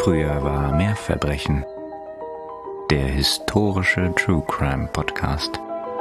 Früher war mehr Verbrechen. Der historische True Crime Podcast.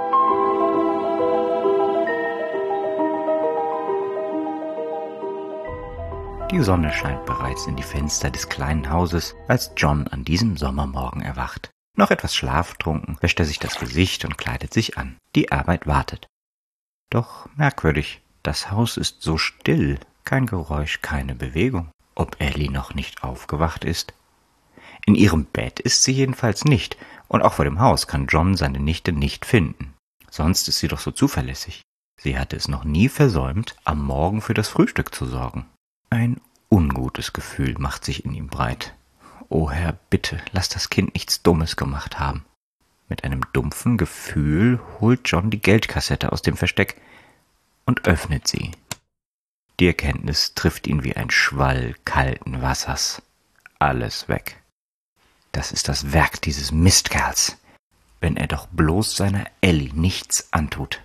Die Sonne scheint bereits in die Fenster des kleinen Hauses, als John an diesem Sommermorgen erwacht. Noch etwas schlaftrunken wäscht er sich das Gesicht und kleidet sich an. Die Arbeit wartet. Doch merkwürdig, das Haus ist so still, kein Geräusch, keine Bewegung. Ob Ellie noch nicht aufgewacht ist? In ihrem Bett ist sie jedenfalls nicht, und auch vor dem Haus kann John seine Nichte nicht finden. Sonst ist sie doch so zuverlässig. Sie hatte es noch nie versäumt, am Morgen für das Frühstück zu sorgen. Ein ungutes Gefühl macht sich in ihm breit. O Herr, bitte, lass das Kind nichts Dummes gemacht haben. Mit einem dumpfen Gefühl holt John die Geldkassette aus dem Versteck und öffnet sie. Die Erkenntnis trifft ihn wie ein Schwall kalten Wassers. Alles weg. Das ist das Werk dieses Mistkerls, wenn er doch bloß seiner Ellie nichts antut.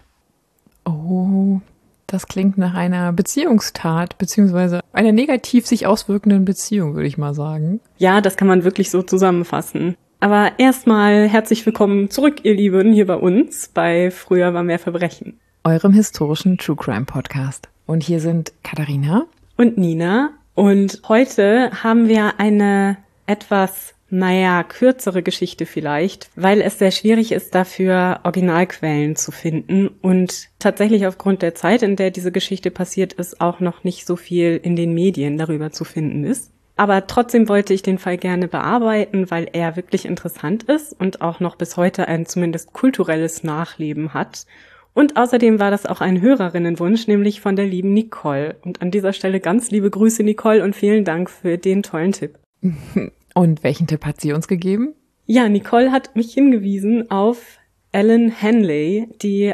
Oh, das klingt nach einer Beziehungstat, beziehungsweise einer negativ sich auswirkenden Beziehung, würde ich mal sagen. Ja, das kann man wirklich so zusammenfassen. Aber erstmal herzlich willkommen zurück, ihr Lieben, hier bei uns, bei Früher war mehr Verbrechen. Eurem historischen True Crime Podcast. Und hier sind Katharina und Nina. Und heute haben wir eine etwas, kürzere Geschichte vielleicht, weil es sehr schwierig ist, dafür Originalquellen zu finden. Und tatsächlich aufgrund der Zeit, in der diese Geschichte passiert ist, auch noch nicht so viel in den Medien darüber zu finden ist. Aber trotzdem wollte ich den Fall gerne bearbeiten, weil er wirklich interessant ist und auch noch bis heute ein zumindest kulturelles Nachleben hat. Und außerdem war das auch ein Hörerinnenwunsch, nämlich von der lieben Nicole. Und an dieser Stelle ganz liebe Grüße, Nicole, und vielen Dank für den tollen Tipp. Und welchen Tipp hat sie uns gegeben? Ja, Nicole hat mich hingewiesen auf Ellen Henley, die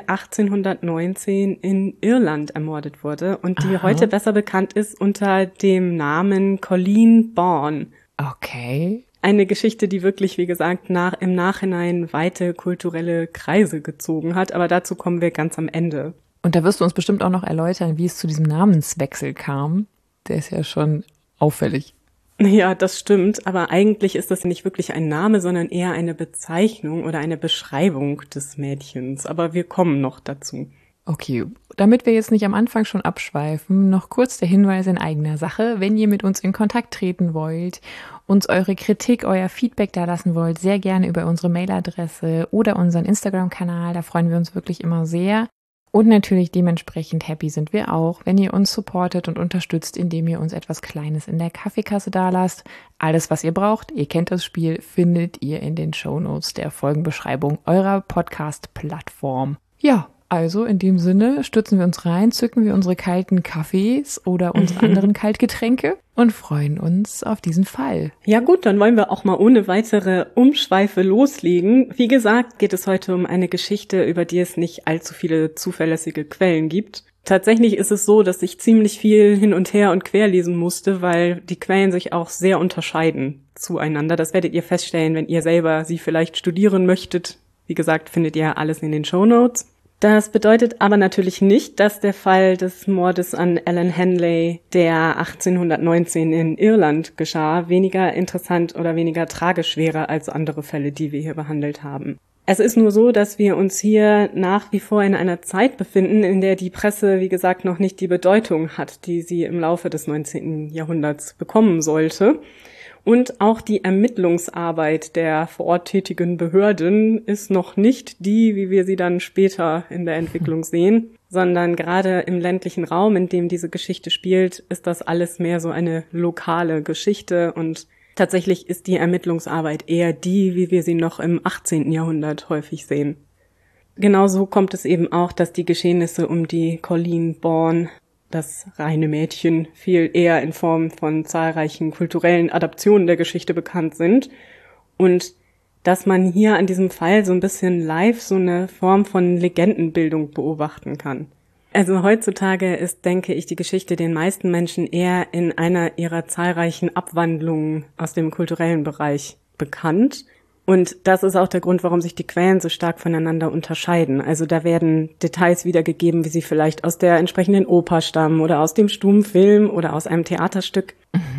1819 in Irland ermordet wurde und die heute besser bekannt ist unter dem Namen Colleen Bawn. Okay. Eine Geschichte, die wirklich, wie gesagt, im Nachhinein weite kulturelle Kreise gezogen hat, aber dazu kommen wir ganz am Ende. Und da wirst du uns bestimmt auch noch erläutern, wie es zu diesem Namenswechsel kam. Der ist ja schon auffällig. Ja, das stimmt, aber eigentlich ist das nicht wirklich ein Name, sondern eher eine Bezeichnung oder eine Beschreibung des Mädchens. Aber wir kommen noch dazu. Okay, damit wir jetzt nicht am Anfang schon abschweifen, noch kurz der Hinweis in eigener Sache. Wenn ihr mit uns in Kontakt treten wollt, uns eure Kritik, euer Feedback dalassen wollt, sehr gerne über unsere Mailadresse oder unseren Instagram-Kanal. Da freuen wir uns wirklich immer sehr. Und natürlich dementsprechend happy sind wir auch, wenn ihr uns supportet und unterstützt, indem ihr uns etwas Kleines in der Kaffeekasse dalasst. Alles, was ihr braucht, ihr kennt das Spiel, findet ihr in den Shownotes der Folgenbeschreibung eurer Podcast-Plattform. Ja, also in dem Sinne stürzen wir uns rein, zücken wir unsere kalten Kaffees oder unsere anderen Kaltgetränke und freuen uns auf diesen Fall. Ja gut, dann wollen wir auch mal ohne weitere Umschweife loslegen. Wie gesagt, geht es heute um eine Geschichte, über die es nicht allzu viele zuverlässige Quellen gibt. Tatsächlich ist es so, dass ich ziemlich viel hin und her und quer lesen musste, weil die Quellen sich auch sehr unterscheiden zueinander. Das werdet ihr feststellen, wenn ihr selber sie vielleicht studieren möchtet. Wie gesagt, findet ihr alles in den Shownotes. Das bedeutet aber natürlich nicht, dass der Fall des Mordes an Ellen Henley, der 1819 in Irland geschah, weniger interessant oder weniger tragisch wäre als andere Fälle, die wir hier behandelt haben. Es ist nur so, dass wir uns hier nach wie vor in einer Zeit befinden, in der die Presse, wie gesagt, noch nicht die Bedeutung hat, die sie im Laufe des 19. Jahrhunderts bekommen sollte. Und auch die Ermittlungsarbeit der vor Ort tätigen Behörden ist noch nicht die, wie wir sie dann später in der Entwicklung sehen, sondern gerade im ländlichen Raum, in dem diese Geschichte spielt, ist das alles mehr so eine lokale Geschichte und tatsächlich ist die Ermittlungsarbeit eher die, wie wir sie noch im 18. Jahrhundert häufig sehen. Genauso kommt es eben auch, dass die Geschehnisse um die Colleen Bawn, das reine Mädchen, viel eher in Form von zahlreichen kulturellen Adaptionen der Geschichte bekannt sind und dass man hier an diesem Fall so ein bisschen live so eine Form von Legendenbildung beobachten kann. Also heutzutage ist, denke ich, die Geschichte den meisten Menschen eher in einer ihrer zahlreichen Abwandlungen aus dem kulturellen Bereich bekannt. Und das ist auch der Grund, warum sich die Quellen so stark voneinander unterscheiden. Also da werden Details wiedergegeben, wie sie vielleicht aus der entsprechenden Oper stammen oder aus dem Stummfilm oder aus einem Theaterstück.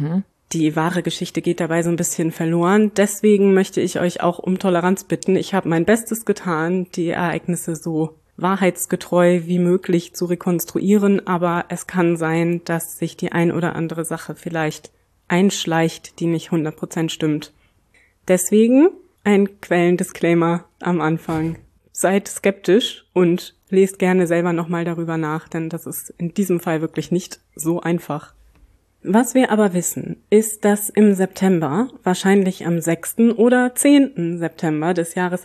Die wahre Geschichte geht dabei so ein bisschen verloren. Deswegen möchte ich euch auch um Toleranz bitten. Ich habe mein Bestes getan, die Ereignisse so wahrheitsgetreu wie möglich zu rekonstruieren, aber es kann sein, dass sich die ein oder andere Sache vielleicht einschleicht, die nicht 100% stimmt. Deswegen ein Quellendisclaimer am Anfang. Seid skeptisch und lest gerne selber nochmal darüber nach, denn das ist in diesem Fall wirklich nicht so einfach. Was wir aber wissen, ist, dass im September, wahrscheinlich am 6. oder 10. September des Jahres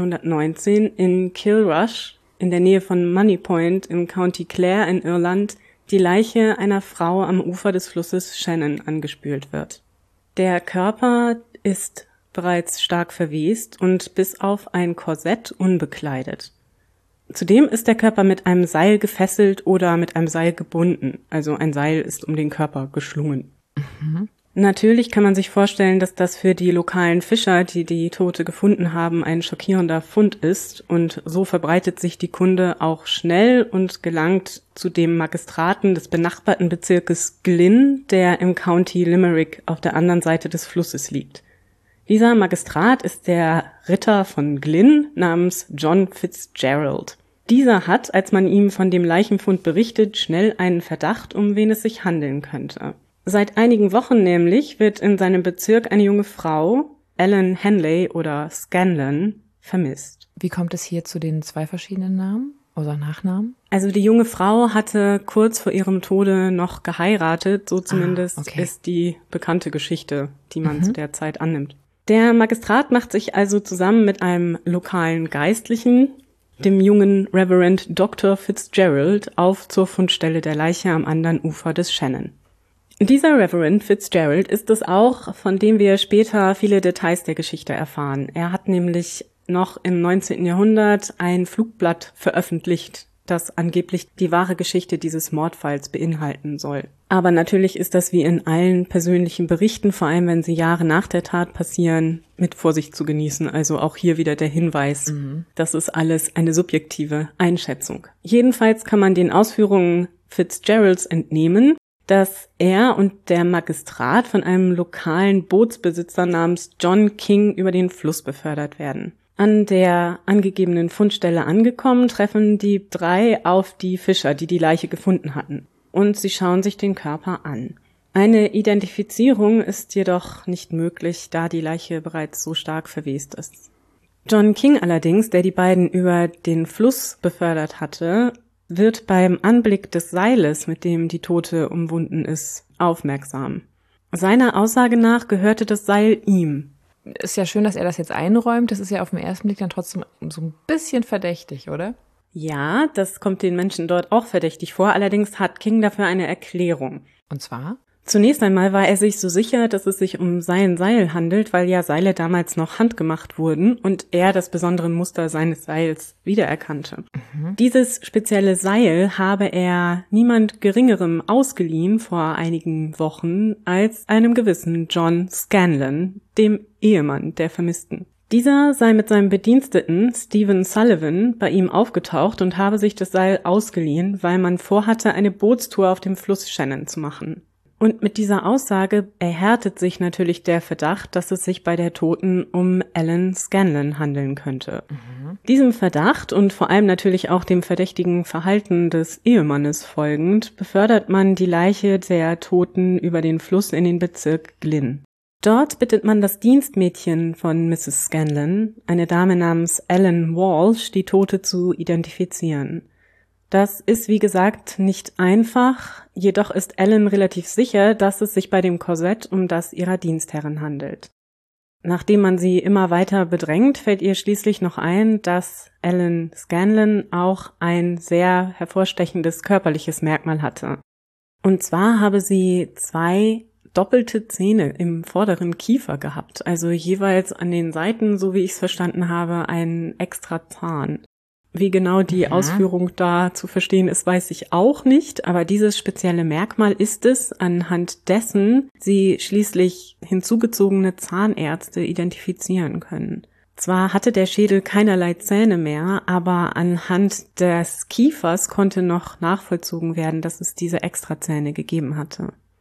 1819 in Kilrush, in der Nähe von Money Point im County Clare in Irland, die Leiche einer Frau am Ufer des Flusses Shannon angespült wird. Der Körper ist bereits stark verwest und bis auf ein Korsett unbekleidet. Zudem ist der Körper mit einem Seil gefesselt oder mit einem Seil gebunden. Also ein Seil ist um den Körper geschlungen. Mhm. Natürlich kann man sich vorstellen, dass das für die lokalen Fischer, die die Tote gefunden haben, ein schockierender Fund ist. Und so verbreitet sich die Kunde auch schnell und gelangt zu dem Magistraten des benachbarten Bezirkes Glynn, der im County Limerick auf der anderen Seite des Flusses liegt. Dieser Magistrat ist der Ritter von Glynn namens John Fitzgerald. Dieser hat, als man ihm von dem Leichenfund berichtet, schnell einen Verdacht, um wen es sich handeln könnte. Seit einigen Wochen nämlich wird in seinem Bezirk eine junge Frau, Ellen Henley oder Scanlon, vermisst. Wie kommt es hier zu den 2 verschiedenen Namen oder Nachnamen? Also die junge Frau hatte kurz vor ihrem Tode noch geheiratet, so zumindest ist die bekannte Geschichte, die man zu der Zeit annimmt. Der Magistrat macht sich also zusammen mit einem lokalen Geistlichen, dem jungen Reverend Dr. Fitzgerald, auf zur Fundstelle der Leiche am anderen Ufer des Shannon. Dieser Reverend Fitzgerald ist es auch, von dem wir später viele Details der Geschichte erfahren. Er hat nämlich noch im 19. Jahrhundert ein Flugblatt veröffentlicht, das angeblich die wahre Geschichte dieses Mordfalls beinhalten soll. Aber natürlich ist das wie in allen persönlichen Berichten, vor allem wenn sie Jahre nach der Tat passieren, mit Vorsicht zu genießen. Also auch hier wieder der Hinweis, das ist alles eine subjektive Einschätzung. Jedenfalls kann man den Ausführungen Fitzgeralds entnehmen, dass er und der Magistrat von einem lokalen Bootsbesitzer namens John King über den Fluss befördert werden. An der angegebenen Fundstelle angekommen, treffen die 3 auf die Fischer, die die Leiche gefunden hatten. Und sie schauen sich den Körper an. Eine Identifizierung ist jedoch nicht möglich, da die Leiche bereits so stark verwest ist. John King allerdings, der die beiden über den Fluss befördert hatte, wird beim Anblick des Seiles, mit dem die Tote umwunden ist, aufmerksam. Seiner Aussage nach gehörte das Seil ihm. Ist ja schön, dass er das jetzt einräumt. Das ist ja auf den ersten Blick dann trotzdem so ein bisschen verdächtig, oder? Ja, das kommt den Menschen dort auch verdächtig vor. Allerdings hat King dafür eine Erklärung. Und zwar? Zunächst einmal war er sich so sicher, dass es sich um sein Seil handelt, weil ja Seile damals noch handgemacht wurden und er das besondere Muster seines Seils wiedererkannte. Dieses spezielle Seil habe er niemand Geringerem ausgeliehen vor einigen Wochen als einem gewissen John Scanlon, dem Ehemann der Vermissten. Dieser sei mit seinem Bediensteten Stephen Sullivan bei ihm aufgetaucht und habe sich das Seil ausgeliehen, weil man vorhatte, eine Bootstour auf dem Fluss Shannon zu machen. Und mit dieser Aussage erhärtet sich natürlich der Verdacht, dass es sich bei der Toten um Ellen Scanlon handeln könnte. Diesem Verdacht und vor allem natürlich auch dem verdächtigen Verhalten des Ehemannes folgend befördert man die Leiche der Toten über den Fluss in den Bezirk Glynn. Dort bittet man das Dienstmädchen von Mrs. Scanlon, eine Dame namens Ellen Walsh, die Tote zu identifizieren. Das ist, wie gesagt, nicht einfach, jedoch ist Ellen relativ sicher, dass es sich bei dem Korsett um das ihrer Dienstherrin handelt. Nachdem man sie immer weiter bedrängt, fällt ihr schließlich noch ein, dass Ellen Scanlon auch ein sehr hervorstechendes körperliches Merkmal hatte. Und zwar habe sie 2 doppelte Zähne im vorderen Kiefer gehabt, also jeweils an den Seiten, so wie ich es verstanden habe, einen extra Zahn. Wie genau die Ausführung da zu verstehen ist, weiß ich auch nicht, aber dieses spezielle Merkmal ist es, anhand dessen sie schließlich hinzugezogene Zahnärzte identifizieren können. Zwar hatte der Schädel keinerlei Zähne mehr, aber anhand des Kiefers konnte noch nachvollzogen werden, dass es diese Extrazähne gegeben hatte.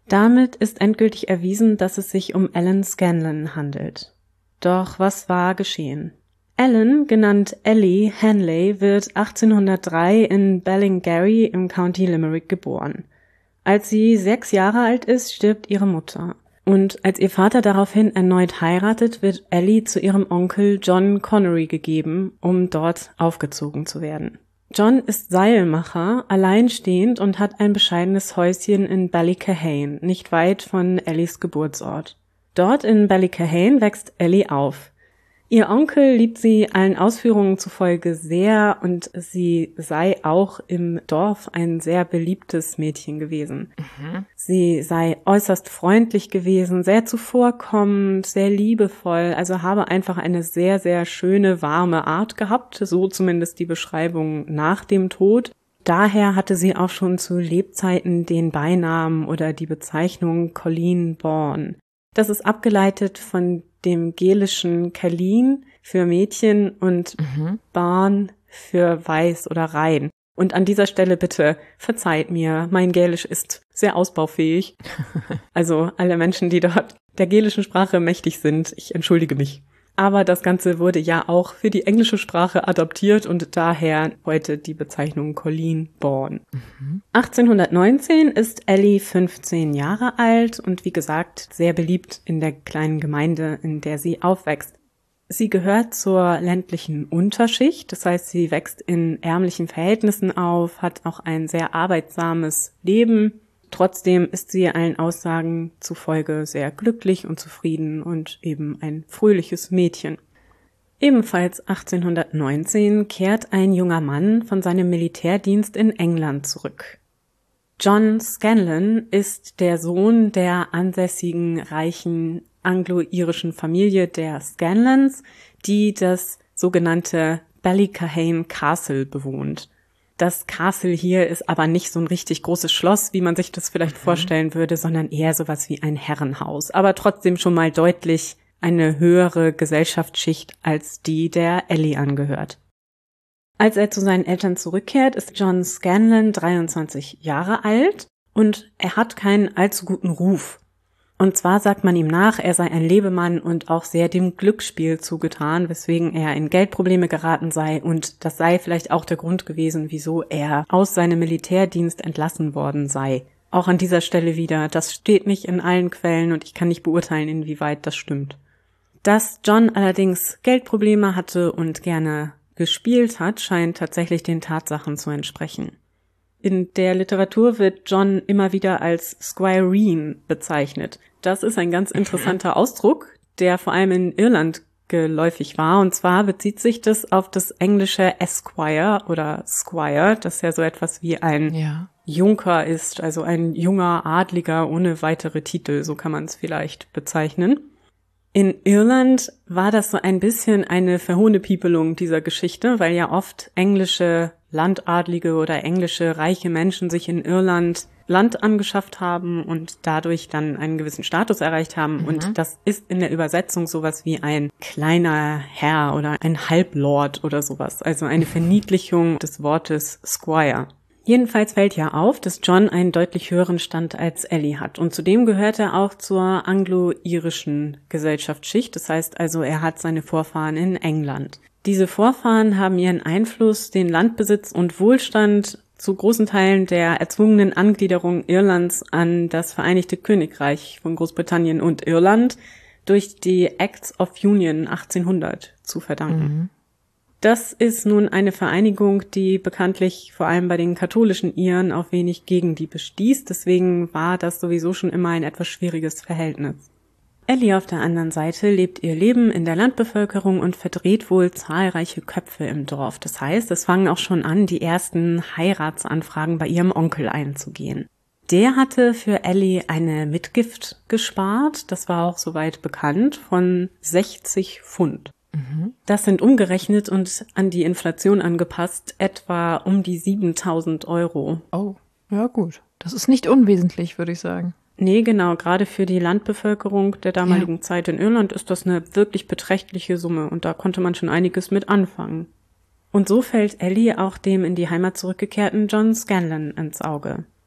Damit ist endgültig erwiesen, dass es sich um Ellen Scanlon handelt. Doch was war geschehen? Ellen, genannt Ellie Hanley, wird 1803 in Ballingarry im County Limerick geboren. Als sie 6 Jahre alt ist, stirbt ihre Mutter. Und als ihr Vater daraufhin erneut heiratet, wird Ellie zu ihrem Onkel John Connery gegeben, um dort aufgezogen zu werden. John ist Seilmacher, alleinstehend und hat ein bescheidenes Häuschen in Ballykahane, nicht weit von Ellies Geburtsort. Dort in Ballykahane wächst Ellie auf. Ihr Onkel liebt sie allen Ausführungen zufolge sehr und sie sei auch im Dorf ein sehr beliebtes Mädchen gewesen. Sie sei äußerst freundlich gewesen, sehr zuvorkommend, sehr liebevoll, also habe einfach eine sehr, sehr schöne, warme Art gehabt, so zumindest die Beschreibung nach dem Tod. Daher hatte sie auch schon zu Lebzeiten den Beinamen oder die Bezeichnung Colleen Bawn. Das ist abgeleitet von dem gälischen Colleen für Mädchen und Bawn für weiß oder rein. Und an dieser Stelle bitte verzeiht mir, mein Gälisch ist sehr ausbaufähig. Also alle Menschen, die dort der gälischen Sprache mächtig sind, ich entschuldige mich. Aber das Ganze wurde ja auch für die englische Sprache adaptiert und daher heute die Bezeichnung Colleen Bawn. 1819 ist Ellie 15 Jahre alt und wie gesagt sehr beliebt in der kleinen Gemeinde, in der sie aufwächst. Sie gehört zur ländlichen Unterschicht, das heißt, sie wächst in ärmlichen Verhältnissen auf, hat auch ein sehr arbeitsames Leben. Trotzdem ist sie allen Aussagen zufolge sehr glücklich und zufrieden und eben ein fröhliches Mädchen. Ebenfalls 1819 kehrt ein junger Mann von seinem Militärdienst in England zurück. John Scanlon ist der Sohn der ansässigen, reichen anglo-irischen Familie der Scanlons, die das sogenannte Ballykahane Castle bewohnt. Das Castle hier ist aber nicht so ein richtig großes Schloss, wie man sich das vielleicht vorstellen würde, sondern eher sowas wie ein Herrenhaus. Aber trotzdem schon mal deutlich eine höhere Gesellschaftsschicht als die, der Ellie angehört. Als er zu seinen Eltern zurückkehrt, ist John Scanlon 23 Jahre alt und er hat keinen allzu guten Ruf. Und zwar sagt man ihm nach, er sei ein Lebemann und auch sehr dem Glücksspiel zugetan, weswegen er in Geldprobleme geraten sei und das sei vielleicht auch der Grund gewesen, wieso er aus seinem Militärdienst entlassen worden sei. Auch an dieser Stelle wieder, das steht nicht in allen Quellen und ich kann nicht beurteilen, inwieweit das stimmt. Dass John allerdings Geldprobleme hatte und gerne gespielt hat, scheint tatsächlich den Tatsachen zu entsprechen. In der Literatur wird John immer wieder als Squireen bezeichnet. Das ist ein ganz interessanter Ausdruck, der vor allem in Irland geläufig war. Und zwar bezieht sich das auf das englische Esquire oder Squire, das ja so etwas wie ein Junker ist, also ein junger Adliger ohne weitere Titel, so kann man es vielleicht bezeichnen. In Irland war das so ein bisschen eine Verhohnepiepelung dieser Geschichte, weil ja oft englische Landadlige oder englische reiche Menschen sich in Irland Land angeschafft haben und dadurch dann einen gewissen Status erreicht haben. Und das ist in der Übersetzung sowas wie ein kleiner Herr oder ein Halblord oder sowas. Also eine Verniedlichung des Wortes Squire. Jedenfalls fällt ja auf, dass John einen deutlich höheren Stand als Ellie hat. Und zudem gehört er auch zur anglo-irischen Gesellschaftsschicht. Das heißt also, er hat seine Vorfahren in England. Diese Vorfahren haben ihren Einfluss, den Landbesitz und Wohlstand zu großen Teilen der erzwungenen Angliederung Irlands an das Vereinigte Königreich von Großbritannien und Irland durch die Acts of Union 1800 zu verdanken. Das ist nun eine Vereinigung, die bekanntlich vor allem bei den katholischen Iren auf wenig Gegenliebe stieß. Deswegen war das sowieso schon immer ein etwas schwieriges Verhältnis. Ellie auf der anderen Seite lebt ihr Leben in der Landbevölkerung und verdreht wohl zahlreiche Köpfe im Dorf. Das heißt, es fangen auch schon an, die ersten Heiratsanfragen bei ihrem Onkel einzugehen. Der hatte für Ellie eine Mitgift gespart, das war auch soweit bekannt, von 60 Pfund. Das sind umgerechnet und an die Inflation angepasst etwa um die 7.000 Euro. Oh, ja gut. Das ist nicht unwesentlich, würde ich sagen. Nee, genau. Gerade für die Landbevölkerung der damaligen Zeit in Irland ist das eine wirklich beträchtliche Summe und da konnte man schon einiges mit anfangen. Und so fällt Ellie auch dem in die Heimat zurückgekehrten John Scanlon ins Auge.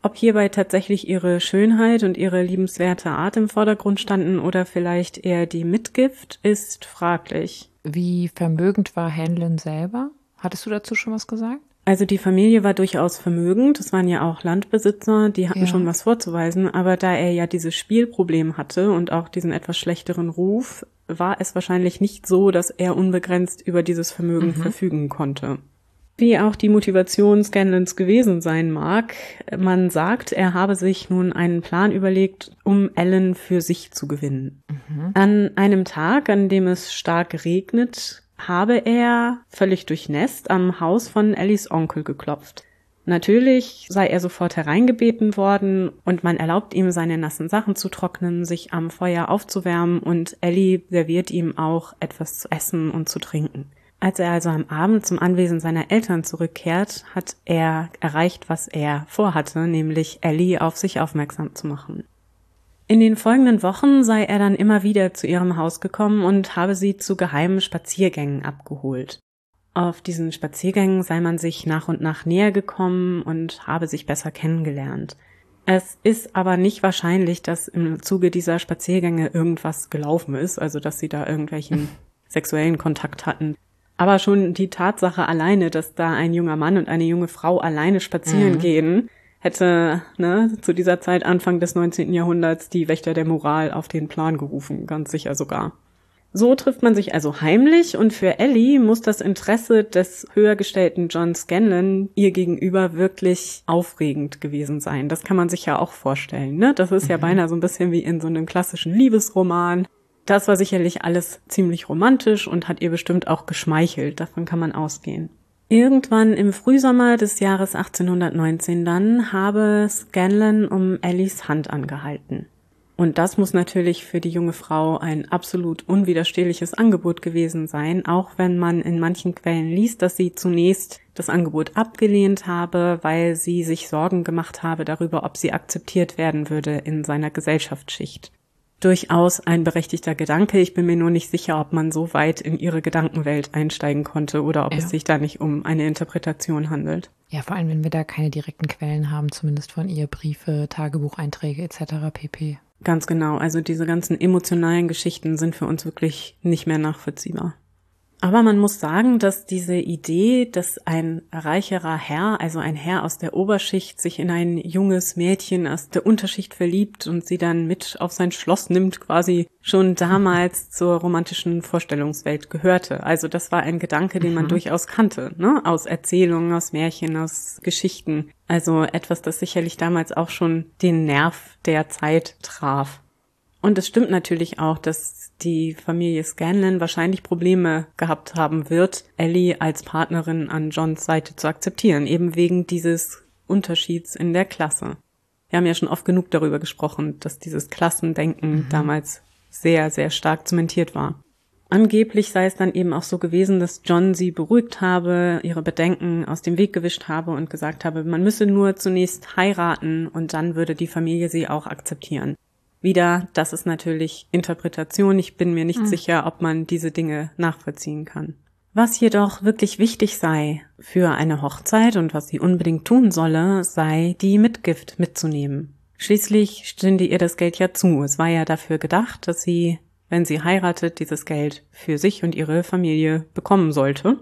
Ob hierbei tatsächlich ihre Schönheit und ihre liebenswerte Art im Vordergrund standen oder vielleicht eher die Mitgift, ist fraglich. Wie vermögend war Hanlon selber? Hattest du dazu schon was gesagt? Also die Familie war durchaus vermögend, es waren ja auch Landbesitzer, die hatten schon was vorzuweisen, aber da er ja dieses Spielproblem hatte und auch diesen etwas schlechteren Ruf, war es wahrscheinlich nicht so, dass er unbegrenzt über dieses Vermögen verfügen konnte. Wie auch die Motivation Scanlons gewesen sein mag, man sagt, er habe sich nun einen Plan überlegt, um Ellen für sich zu gewinnen. An einem Tag, an dem es stark regnet, habe er völlig durchnässt am Haus von Ellies Onkel geklopft. Natürlich sei er sofort hereingebeten worden und man erlaubt ihm, seine nassen Sachen zu trocknen, sich am Feuer aufzuwärmen und Ellie serviert ihm auch etwas zu essen und zu trinken. Als er also am Abend zum Anwesen seiner Eltern zurückkehrt, hat er erreicht, was er vorhatte, nämlich Ellie auf sich aufmerksam zu machen. In den folgenden Wochen sei er dann immer wieder zu ihrem Haus gekommen und habe sie zu geheimen Spaziergängen abgeholt. Auf diesen Spaziergängen sei man sich nach und nach näher gekommen und habe sich besser kennengelernt. Es ist aber nicht wahrscheinlich, dass im Zuge dieser Spaziergänge irgendwas gelaufen ist, also dass sie da irgendwelchen sexuellen Kontakt hatten. Aber schon die Tatsache alleine, dass da ein junger Mann und eine junge Frau alleine spazieren gehen, hätte zu dieser Zeit Anfang des 19. Jahrhunderts die Wächter der Moral auf den Plan gerufen, ganz sicher sogar. So trifft man sich also heimlich und für Ellie muss das Interesse des höher gestellten John Scanlon ihr gegenüber wirklich aufregend gewesen sein. Das kann man sich ja auch vorstellen, ne? Das ist ja beinahe so ein bisschen wie in so einem klassischen Liebesroman. Das war sicherlich alles ziemlich romantisch und hat ihr bestimmt auch geschmeichelt, davon kann man ausgehen. Irgendwann im Frühsommer des Jahres 1819 dann habe Scanlon um Ellies Hand angehalten. Und das muss natürlich für die junge Frau ein absolut unwiderstehliches Angebot gewesen sein, auch wenn man in manchen Quellen liest, dass sie zunächst das Angebot abgelehnt habe, weil sie sich Sorgen gemacht habe darüber, ob sie akzeptiert werden würde in seiner Gesellschaftsschicht. Durchaus ein berechtigter Gedanke. Ich bin mir nur nicht sicher, ob man so weit in ihre Gedankenwelt einsteigen konnte oder ob es sich da nicht um eine Interpretation handelt. Ja, vor allem, wenn wir da keine direkten Quellen haben, zumindest von ihr, Briefe, Tagebucheinträge etc. pp. Ganz genau. Also diese ganzen emotionalen Geschichten sind für uns wirklich nicht mehr nachvollziehbar. Aber man muss sagen, dass diese Idee, dass ein reicherer Herr, also ein Herr aus der Oberschicht, sich in ein junges Mädchen aus der Unterschicht verliebt und sie dann mit auf sein Schloss nimmt, quasi schon damals zur romantischen Vorstellungswelt gehörte. Also das war ein Gedanke, den man durchaus kannte, ne? Aus Erzählungen, aus Märchen, aus Geschichten. Also etwas, das sicherlich damals auch schon den Nerv der Zeit traf. Und es stimmt natürlich auch, dass die Familie Scanlon wahrscheinlich Probleme gehabt haben wird, Ellie als Partnerin an Johns Seite zu akzeptieren, eben wegen dieses Unterschieds in der Klasse. Wir haben ja schon oft genug darüber gesprochen, dass dieses Klassendenken damals sehr, sehr stark zementiert war. Angeblich sei es dann eben auch so gewesen, dass John sie beruhigt habe, ihre Bedenken aus dem Weg gewischt habe und gesagt habe, man müsse nur zunächst heiraten und dann würde die Familie sie auch akzeptieren. Wieder, das ist natürlich Interpretation. Ich bin mir nicht sicher, ob man diese Dinge nachvollziehen kann. Was jedoch wirklich wichtig sei für eine Hochzeit und was sie unbedingt tun solle, sei die Mitgift mitzunehmen. Schließlich stünde ihr das Geld ja zu. Es war ja dafür gedacht, dass sie, wenn sie heiratet, dieses Geld für sich und ihre Familie bekommen sollte.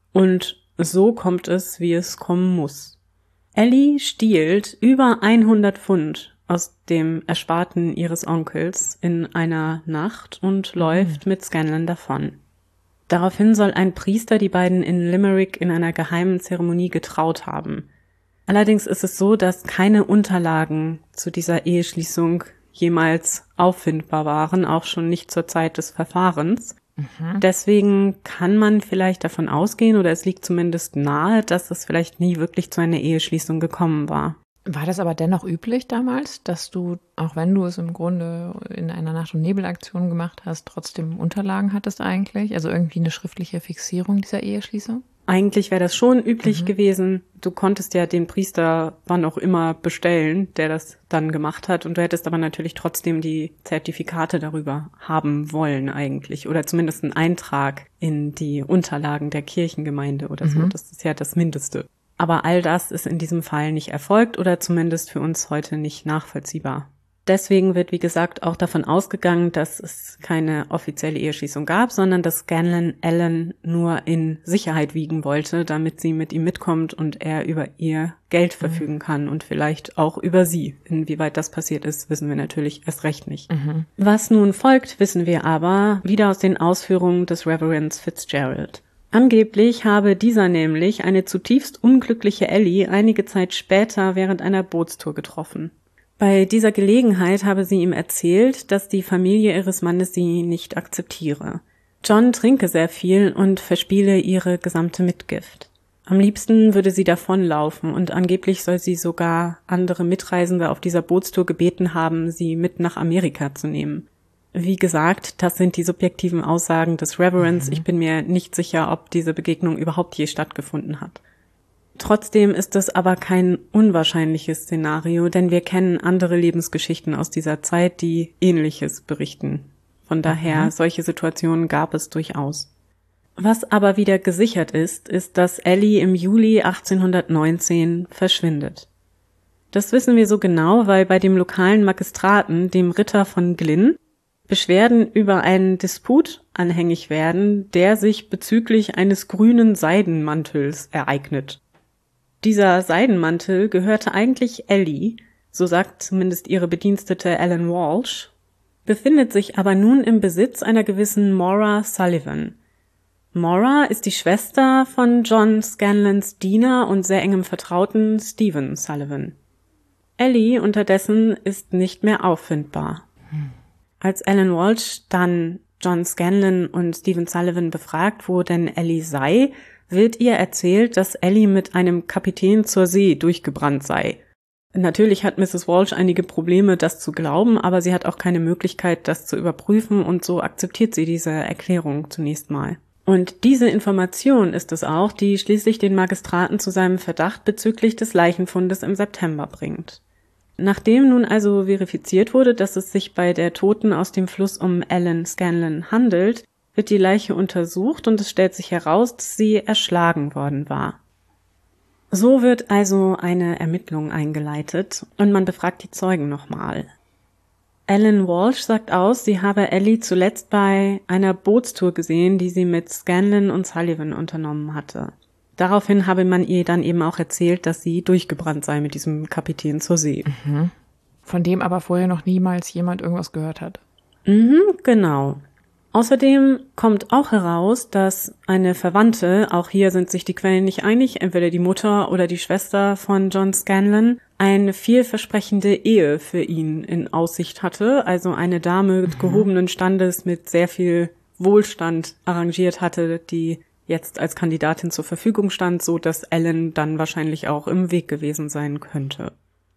Und so kommt es, wie es kommen muss. Ellie stiehlt über 100 Pfund aus dem Ersparten ihres Onkels in einer Nacht und läuft mit Scanlon davon. Daraufhin soll ein Priester die beiden in Limerick in einer geheimen Zeremonie getraut haben. Allerdings ist es so, dass keine Unterlagen zu dieser Eheschließung jemals auffindbar waren, auch schon nicht zur Zeit des Verfahrens. Deswegen kann man vielleicht davon ausgehen, oder es liegt zumindest nahe, dass es vielleicht nie wirklich zu einer Eheschließung gekommen war. War das aber dennoch üblich damals, dass du, auch wenn du es im Grunde in einer Nacht- und Nebelaktion gemacht hast, trotzdem Unterlagen hattest eigentlich? Also irgendwie eine schriftliche Fixierung dieser Eheschließung? Eigentlich wäre das schon üblich gewesen. Du konntest ja den Priester wann auch immer bestellen, der das dann gemacht hat. Und du hättest aber natürlich trotzdem die Zertifikate darüber haben wollen eigentlich. Oder zumindest einen Eintrag in die Unterlagen der Kirchengemeinde oder so. Das ist ja das Mindeste. Aber all das ist in diesem Fall nicht erfolgt oder zumindest für uns heute nicht nachvollziehbar. Deswegen wird, wie gesagt, auch davon ausgegangen, dass es keine offizielle Eheschließung gab, sondern dass Scanlon Ellen nur in Sicherheit wiegen wollte, damit sie mit ihm mitkommt und er über ihr Geld verfügen kann und vielleicht auch über sie. Inwieweit das passiert ist, wissen wir natürlich erst recht nicht. Was nun folgt, wissen wir aber wieder aus den Ausführungen des Reverend Fitzgerald. Angeblich habe dieser nämlich eine zutiefst unglückliche Ellie einige Zeit später während einer Bootstour getroffen. Bei dieser Gelegenheit habe sie ihm erzählt, dass die Familie ihres Mannes sie nicht akzeptiere. John trinke sehr viel und verspiele ihre gesamte Mitgift. Am liebsten würde sie davonlaufen und angeblich soll sie sogar andere Mitreisende auf dieser Bootstour gebeten haben, sie mit nach Amerika zu nehmen. Wie gesagt, das sind die subjektiven Aussagen des Reverends. Ich bin mir nicht sicher, ob diese Begegnung überhaupt je stattgefunden hat. Trotzdem ist es aber kein unwahrscheinliches Szenario, denn wir kennen andere Lebensgeschichten aus dieser Zeit, die Ähnliches berichten. Von daher, solche Situationen gab es durchaus. Was aber wieder gesichert ist, dass Ellie im Juli 1819 verschwindet. Das wissen wir so genau, weil bei dem lokalen Magistraten, dem Ritter von Glynn, Beschwerden über einen Disput anhängig werden, der sich bezüglich eines grünen Seidenmantels ereignet. Dieser Seidenmantel gehörte eigentlich Ellie, so sagt zumindest ihre Bedienstete Ellen Walsh, befindet sich aber nun im Besitz einer gewissen Maura Sullivan. Maura ist die Schwester von John Scanlons Diener und sehr engem Vertrauten Stephen Sullivan. Ellie unterdessen ist nicht mehr auffindbar. Als Ellen Walsh dann John Scanlon und Stephen Sullivan befragt, wo denn Ellie sei, wird ihr erzählt, dass Ellie mit einem Kapitän zur See durchgebrannt sei. Natürlich hat Mrs. Walsh einige Probleme, das zu glauben, aber sie hat auch keine Möglichkeit, das zu überprüfen und so akzeptiert sie diese Erklärung zunächst mal. Und diese Information ist es auch, die schließlich den Magistraten zu seinem Verdacht bezüglich des Leichenfundes im September bringt. Nachdem nun also verifiziert wurde, dass es sich bei der Toten aus dem Fluss um Ellen Scanlon handelt, wird die Leiche untersucht und es stellt sich heraus, dass sie erschlagen worden war. So wird also eine Ermittlung eingeleitet und man befragt die Zeugen nochmal. Ellen Walsh sagt aus, sie habe Ellie zuletzt bei einer Bootstour gesehen, die sie mit Scanlon und Sullivan unternommen hatte. Daraufhin habe man ihr dann eben auch erzählt, dass sie durchgebrannt sei mit diesem Kapitän zur See. Von dem aber vorher noch niemals jemand irgendwas gehört hat. Genau. Außerdem kommt auch heraus, dass eine Verwandte, auch hier sind sich die Quellen nicht einig, entweder die Mutter oder die Schwester von John Scanlon, eine vielversprechende Ehe für ihn in Aussicht hatte, also eine Dame mit gehobenen Standes mit sehr viel Wohlstand arrangiert hatte, die jetzt als Kandidatin zur Verfügung stand, so dass Ellen dann wahrscheinlich auch im Weg gewesen sein könnte.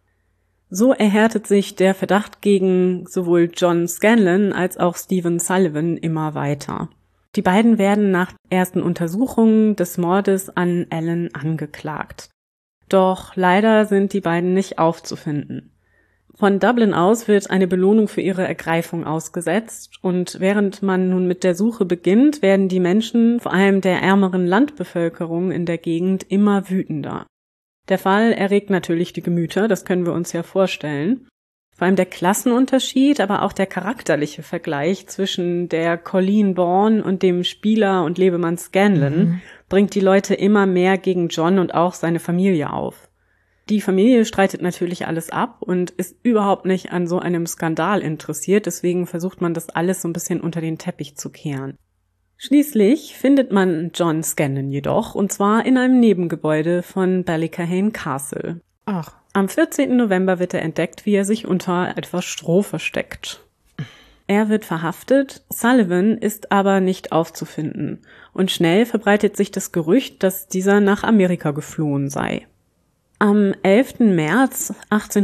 So erhärtet sich der Verdacht gegen sowohl John Scanlon als auch Stephen Sullivan immer weiter. Die beiden werden nach ersten Untersuchungen des Mordes an Ellen angeklagt. Doch leider sind die beiden nicht aufzufinden. Von Dublin aus wird eine Belohnung für ihre Ergreifung ausgesetzt und während man nun mit der Suche beginnt, werden die Menschen, vor allem der ärmeren Landbevölkerung in der Gegend, immer wütender. Der Fall erregt natürlich die Gemüter, das können wir uns ja vorstellen. Vor allem der Klassenunterschied, aber auch der charakterliche Vergleich zwischen der Colleen Bourne und dem Spieler und Lebemann Scanlon bringt die Leute immer mehr gegen John und auch seine Familie auf. Die Familie streitet natürlich alles ab und ist überhaupt nicht an so einem Skandal interessiert, deswegen versucht man das alles so ein bisschen unter den Teppich zu kehren. Schließlich findet man John Scanlon jedoch, und zwar in einem Nebengebäude von Ballycahane Castle. Ach. Am 14. November wird er entdeckt, wie er sich unter etwas Stroh versteckt. Er wird verhaftet, Sullivan ist aber nicht aufzufinden und schnell verbreitet sich das Gerücht, dass dieser nach Amerika geflohen sei. Am 11. März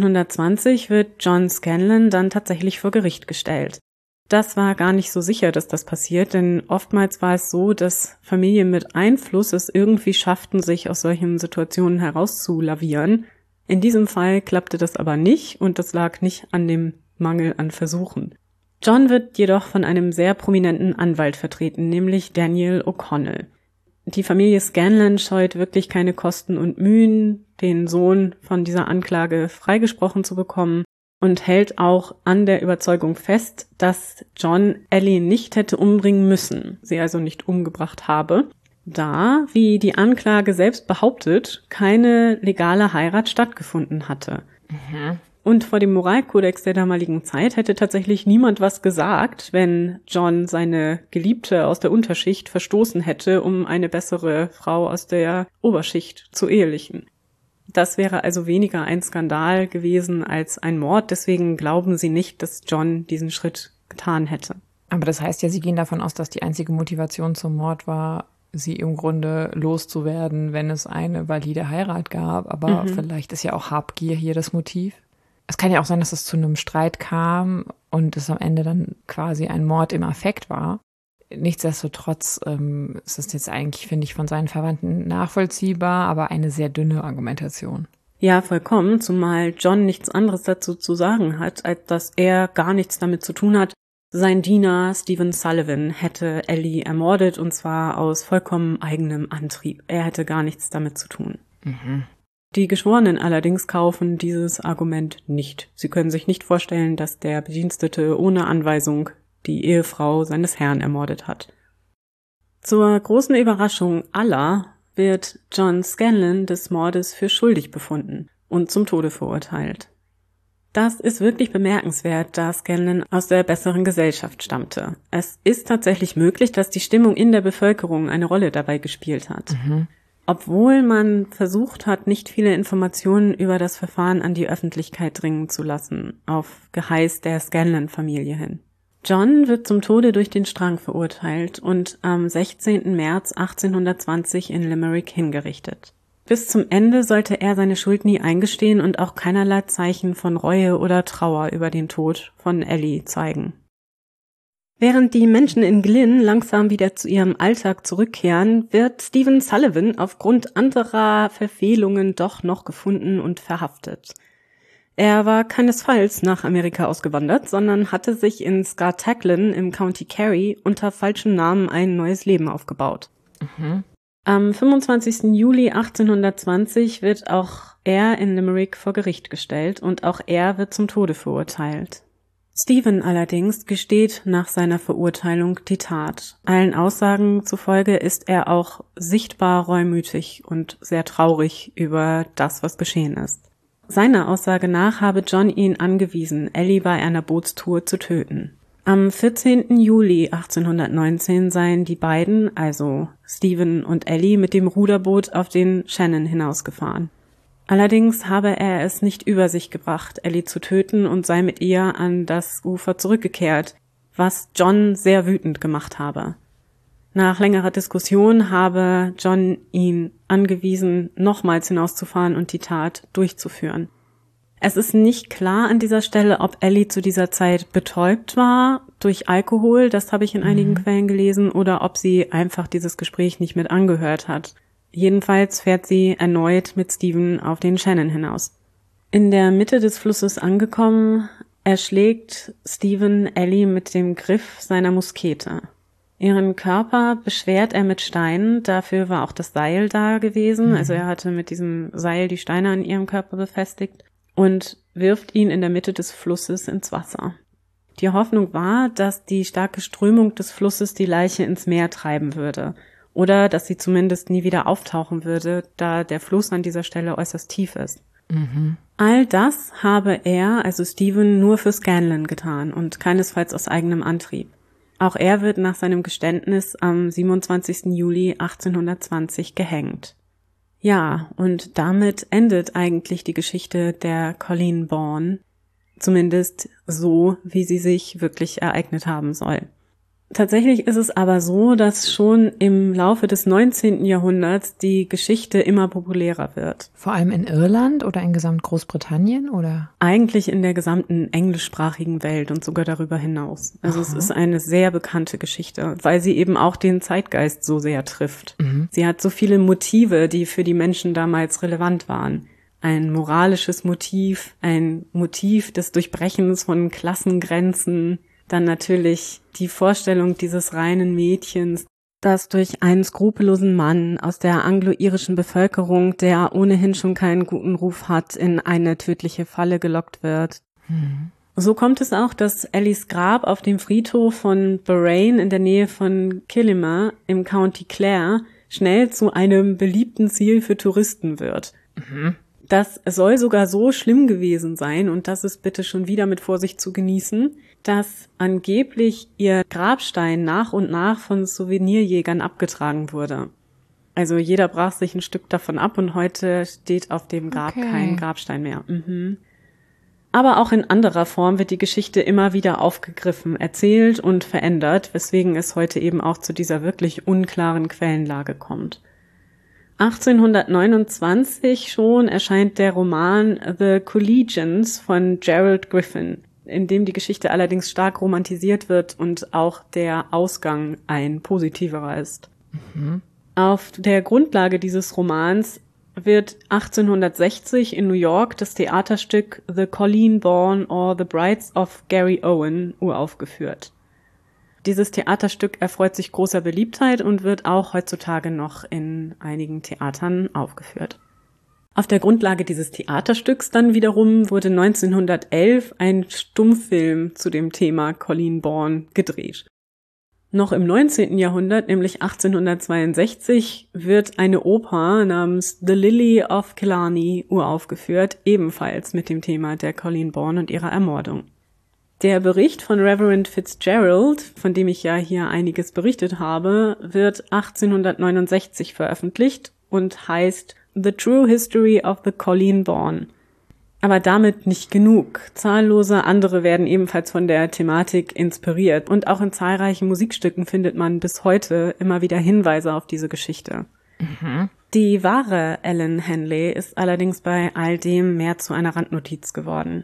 1820 wird John Scanlon dann tatsächlich vor Gericht gestellt. Das war gar nicht so sicher, dass das passiert, denn oftmals war es so, dass Familien mit Einfluss es irgendwie schafften, sich aus solchen Situationen herauszulavieren. In diesem Fall klappte das aber nicht und das lag nicht an dem Mangel an Versuchen. John wird jedoch von einem sehr prominenten Anwalt vertreten, nämlich Daniel O'Connell. Die Familie Scanlon scheut wirklich keine Kosten und Mühen, den Sohn von dieser Anklage freigesprochen zu bekommen und hält auch an der Überzeugung fest, dass John Ellie nicht hätte umbringen müssen, sie also nicht umgebracht habe, da, wie die Anklage selbst behauptet, keine legale Heirat stattgefunden hatte. Und vor dem Moralkodex der damaligen Zeit hätte tatsächlich niemand was gesagt, wenn John seine Geliebte aus der Unterschicht verstoßen hätte, um eine bessere Frau aus der Oberschicht zu ehelichen. Das wäre also weniger ein Skandal gewesen als ein Mord, deswegen glauben sie nicht, dass John diesen Schritt getan hätte. Aber das heißt ja, sie gehen davon aus, dass die einzige Motivation zum Mord war, sie im Grunde loszuwerden, wenn es eine valide Heirat gab. Aber vielleicht ist ja auch Habgier hier das Motiv. Es kann ja auch sein, dass es zu einem Streit kam und es am Ende dann quasi ein Mord im Affekt war. Nichtsdestotrotz ist es jetzt eigentlich, finde ich, von seinen Verwandten nachvollziehbar, aber eine sehr dünne Argumentation. Ja, vollkommen, zumal John nichts anderes dazu zu sagen hat, als dass er gar nichts damit zu tun hat. Sein Diener Stephen Sullivan hätte Ellie ermordet und zwar aus vollkommen eigenem Antrieb. Er hätte gar nichts damit zu tun. Die Geschworenen allerdings kaufen dieses Argument nicht. Sie können sich nicht vorstellen, dass der Bedienstete ohne Anweisung die Ehefrau seines Herrn ermordet hat. Zur großen Überraschung aller wird John Scanlon des Mordes für schuldig befunden und zum Tode verurteilt. Das ist wirklich bemerkenswert, da Scanlon aus der besseren Gesellschaft stammte. Es ist tatsächlich möglich, dass die Stimmung in der Bevölkerung eine Rolle dabei gespielt hat. Obwohl man versucht hat, nicht viele Informationen über das Verfahren an die Öffentlichkeit dringen zu lassen, auf Geheiß der Scanlon-Familie hin. John wird zum Tode durch den Strang verurteilt und am 16. März 1820 in Limerick hingerichtet. Bis zum Ende sollte er seine Schuld nie eingestehen und auch keinerlei Zeichen von Reue oder Trauer über den Tod von Ellie zeigen. Während die Menschen in Glynn langsam wieder zu ihrem Alltag zurückkehren, wird Stephen Sullivan aufgrund anderer Verfehlungen doch noch gefunden und verhaftet. Er war keinesfalls nach Amerika ausgewandert, sondern hatte sich in Scartaglen im County Kerry unter falschem Namen ein neues Leben aufgebaut. Am 25. Juli 1820 wird auch er in Limerick vor Gericht gestellt und auch er wird zum Tode verurteilt. Stephen allerdings gesteht nach seiner Verurteilung die Tat. Allen Aussagen zufolge ist er auch sichtbar reumütig und sehr traurig über das, was geschehen ist. Seiner Aussage nach habe John ihn angewiesen, Ellie bei einer Bootstour zu töten. Am 14. Juli 1819 seien die beiden, also Stephen und Ellie, mit dem Ruderboot auf den Shannon hinausgefahren. Allerdings habe er es nicht über sich gebracht, Ellie zu töten und sei mit ihr an das Ufer zurückgekehrt, was John sehr wütend gemacht habe. Nach längerer Diskussion habe John ihn angewiesen, nochmals hinauszufahren und die Tat durchzuführen. Es ist nicht klar an dieser Stelle, ob Ellie zu dieser Zeit betäubt war durch Alkohol, das habe ich in einigen Quellen gelesen, oder ob sie einfach dieses Gespräch nicht mit angehört hat. Jedenfalls fährt sie erneut mit Stephen auf den Shannon hinaus. In der Mitte des Flusses angekommen, erschlägt Stephen Ellie mit dem Griff seiner Muskete. Ihren Körper beschwert er mit Steinen, dafür war auch das Seil da gewesen, also er hatte mit diesem Seil die Steine an ihrem Körper befestigt und wirft ihn in der Mitte des Flusses ins Wasser. Die Hoffnung war, dass die starke Strömung des Flusses die Leiche ins Meer treiben würde oder dass sie zumindest nie wieder auftauchen würde, da der Fluss an dieser Stelle äußerst tief ist. All das habe er, also Stephen, nur für Scanlon getan und keinesfalls aus eigenem Antrieb. Auch er wird nach seinem Geständnis am 27. Juli 1820 gehängt. Ja, und damit endet eigentlich die Geschichte der Colleen Bawn, zumindest so, wie sie sich wirklich ereignet haben soll. Tatsächlich ist es aber so, dass schon im Laufe des 19. Jahrhunderts die Geschichte immer populärer wird. Vor allem in Irland oder in gesamt Großbritannien, oder? Eigentlich in der gesamten englischsprachigen Welt und sogar darüber hinaus. Also es ist eine sehr bekannte Geschichte, weil sie eben auch den Zeitgeist so sehr trifft. Sie hat so viele Motive, die für die Menschen damals relevant waren. Ein moralisches Motiv, ein Motiv des Durchbrechens von Klassengrenzen, dann natürlich die Vorstellung dieses reinen Mädchens, das durch einen skrupellosen Mann aus der anglo-irischen Bevölkerung, der ohnehin schon keinen guten Ruf hat, in eine tödliche Falle gelockt wird. So kommt es auch, dass Ellies Grab auf dem Friedhof von Bahrain in der Nähe von Killima im County Clare schnell zu einem beliebten Ziel für Touristen wird. Das soll sogar so schlimm gewesen sein, und das ist bitte schon wieder mit Vorsicht zu genießen, dass angeblich ihr Grabstein nach und nach von Souvenirjägern abgetragen wurde. Also jeder brach sich ein Stück davon ab und heute steht auf dem Grab kein Grabstein mehr. Aber auch in anderer Form wird die Geschichte immer wieder aufgegriffen, erzählt und verändert, weswegen es heute eben auch zu dieser wirklich unklaren Quellenlage kommt. 1829 schon erscheint der Roman The Collegians von Gerald Griffin, in dem die Geschichte allerdings stark romantisiert wird und auch der Ausgang ein positiverer ist. Auf der Grundlage dieses Romans wird 1860 in New York das Theaterstück The Colleen Bawn or The Brides of Gary Owen uraufgeführt. Dieses Theaterstück erfreut sich großer Beliebtheit und wird auch heutzutage noch in einigen Theatern aufgeführt. Auf der Grundlage dieses Theaterstücks dann wiederum wurde 1911 ein Stummfilm zu dem Thema Colleen Bawn gedreht. Noch im 19. Jahrhundert, nämlich 1862, wird eine Oper namens The Lily of Killarney uraufgeführt, ebenfalls mit dem Thema der Colleen Bawn und ihrer Ermordung. Der Bericht von Reverend Fitzgerald, von dem ich ja hier einiges berichtet habe, wird 1869 veröffentlicht und heißt The True History of the Colleen Bawn. Aber damit nicht genug. Zahllose andere werden ebenfalls von der Thematik inspiriert, und auch in zahlreichen Musikstücken findet man bis heute immer wieder Hinweise auf diese Geschichte. Die wahre Ellen Henley ist allerdings bei all dem mehr zu einer Randnotiz geworden.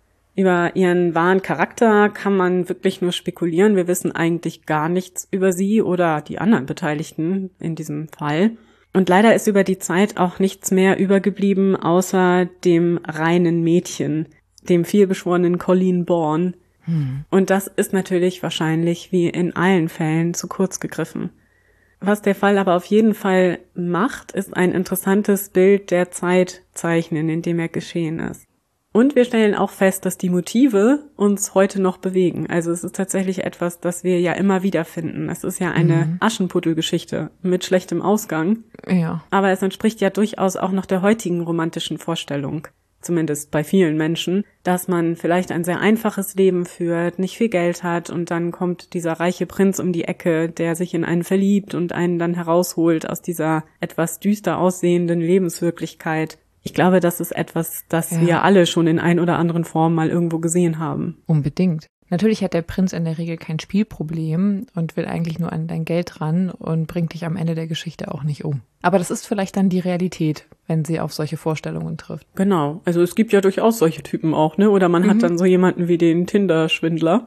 Über ihren wahren Charakter kann man wirklich nur spekulieren. Wir wissen eigentlich gar nichts über sie oder die anderen Beteiligten in diesem Fall. Und leider ist über die Zeit auch nichts mehr übergeblieben, außer dem reinen Mädchen, dem vielbeschworenen Colleen Bawn. Und das ist natürlich wahrscheinlich wie in allen Fällen zu kurz gegriffen. Was der Fall aber auf jeden Fall macht, ist ein interessantes Bild der Zeit zeichnen, in dem er geschehen ist. Und wir stellen auch fest, dass die Motive uns heute noch bewegen. Also es ist tatsächlich etwas, das wir ja immer wieder finden. Es ist ja eine Aschenputtel-Geschichte mit schlechtem Ausgang. Ja. Aber es entspricht ja durchaus auch noch der heutigen romantischen Vorstellung, zumindest bei vielen Menschen, dass man vielleicht ein sehr einfaches Leben führt, nicht viel Geld hat, und dann kommt dieser reiche Prinz um die Ecke, der sich in einen verliebt und einen dann herausholt aus dieser etwas düster aussehenden Lebenswirklichkeit. Ich glaube, das ist etwas, das wir alle schon in ein oder anderen Form mal irgendwo gesehen haben. Unbedingt. Natürlich hat der Prinz in der Regel kein Spielproblem und will eigentlich nur an dein Geld ran und bringt dich am Ende der Geschichte auch nicht um. Aber das ist vielleicht dann die Realität, wenn sie auf solche Vorstellungen trifft. Genau. Also es gibt ja durchaus solche Typen auch, ne? Oder man hat dann so jemanden wie den Tinder-Schwindler.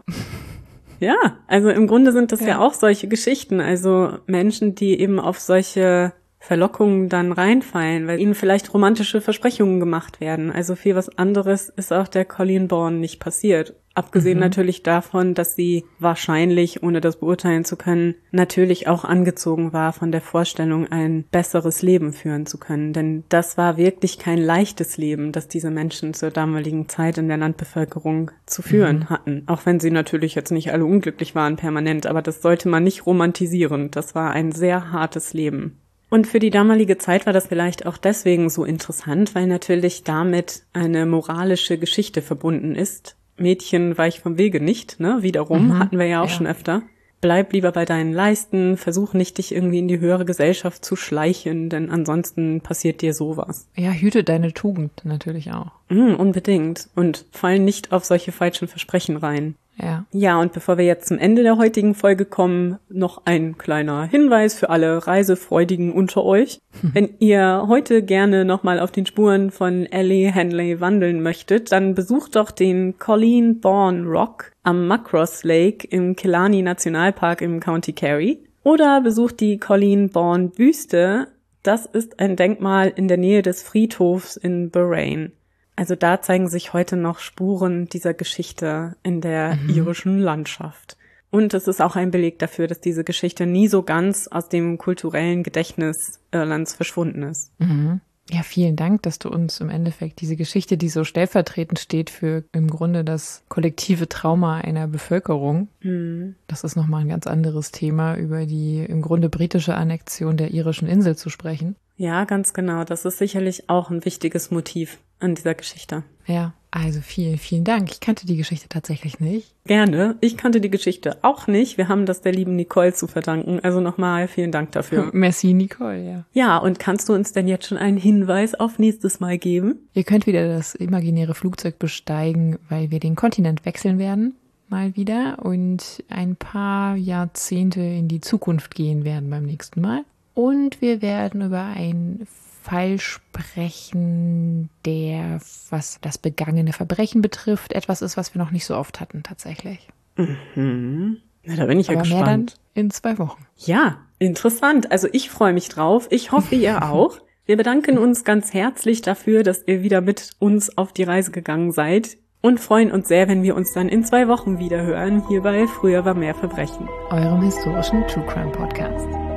Ja, also im Grunde sind das ja auch solche Geschichten. Also Menschen, die eben auf solche Verlockungen dann reinfallen, weil ihnen vielleicht romantische Versprechungen gemacht werden. Also viel was anderes ist auch der Colleen Bawn nicht passiert. Abgesehen natürlich davon, dass sie wahrscheinlich, ohne das beurteilen zu können, natürlich auch angezogen war von der Vorstellung, ein besseres Leben führen zu können. Denn das war wirklich kein leichtes Leben, das diese Menschen zur damaligen Zeit in der Landbevölkerung zu führen hatten. Auch wenn sie natürlich jetzt nicht alle unglücklich waren permanent, aber das sollte man nicht romantisieren. Das war ein sehr hartes Leben. Und für die damalige Zeit war das vielleicht auch deswegen so interessant, weil natürlich damit eine moralische Geschichte verbunden ist. Mädchen weich vom Wege nicht, ne? Wiederum, hatten wir ja auch schon öfter. Bleib lieber bei deinen Leisten, versuch nicht, dich irgendwie in die höhere Gesellschaft zu schleichen, denn ansonsten passiert dir sowas. Ja, hüte deine Tugend natürlich auch. Unbedingt. Und fall nicht auf solche falschen Versprechen rein. Ja. Ja, und bevor wir jetzt zum Ende der heutigen Folge kommen, noch ein kleiner Hinweis für alle Reisefreudigen unter euch. Wenn ihr heute gerne nochmal auf den Spuren von Ellie Henley wandeln möchtet, dann besucht doch den Colleen Bawn Rock am Muckross Lake im Killarney Nationalpark im County Kerry. Oder besucht die Colleen Bawn Büste. Das ist ein Denkmal in der Nähe des Friedhofs in Bahrain. Also da zeigen sich heute noch Spuren dieser Geschichte in der irischen Landschaft. Und es ist auch ein Beleg dafür, dass diese Geschichte nie so ganz aus dem kulturellen Gedächtnis Irlands verschwunden ist. Mhm. Ja, vielen Dank, dass du uns im Endeffekt diese Geschichte, die so stellvertretend steht für im Grunde das kollektive Trauma einer Bevölkerung. Das ist nochmal ein ganz anderes Thema, über die im Grunde britische Annexion der irischen Insel zu sprechen. Ja, ganz genau. Das ist sicherlich auch ein wichtiges Motiv an dieser Geschichte. Ja, also vielen, vielen Dank. Ich kannte die Geschichte tatsächlich nicht. Gerne. Ich kannte die Geschichte auch nicht. Wir haben das der lieben Nicole zu verdanken. Also nochmal vielen Dank dafür. Merci, Nicole, ja. Ja, und kannst du uns denn jetzt schon einen Hinweis auf nächstes Mal geben? Ihr könnt wieder das imaginäre Flugzeug besteigen, weil wir den Kontinent wechseln werden. Mal wieder. Und ein paar Jahrzehnte in die Zukunft gehen werden beim nächsten Mal. Und wir werden über einen Fall sprechen, der, was das begangene Verbrechen betrifft, etwas ist, was wir noch nicht so oft hatten, tatsächlich. Mhm. Na, da bin ich ja gespannt. Mehr dann in 2 Wochen. Ja, interessant. Also ich freue mich drauf. Ich hoffe, ihr auch. Wir bedanken uns ganz herzlich dafür, dass ihr wieder mit uns auf die Reise gegangen seid und freuen uns sehr, wenn wir uns dann in 2 Wochen wieder hören, hier bei Früher war mehr Verbrechen. Eurem historischen True Crime Podcast.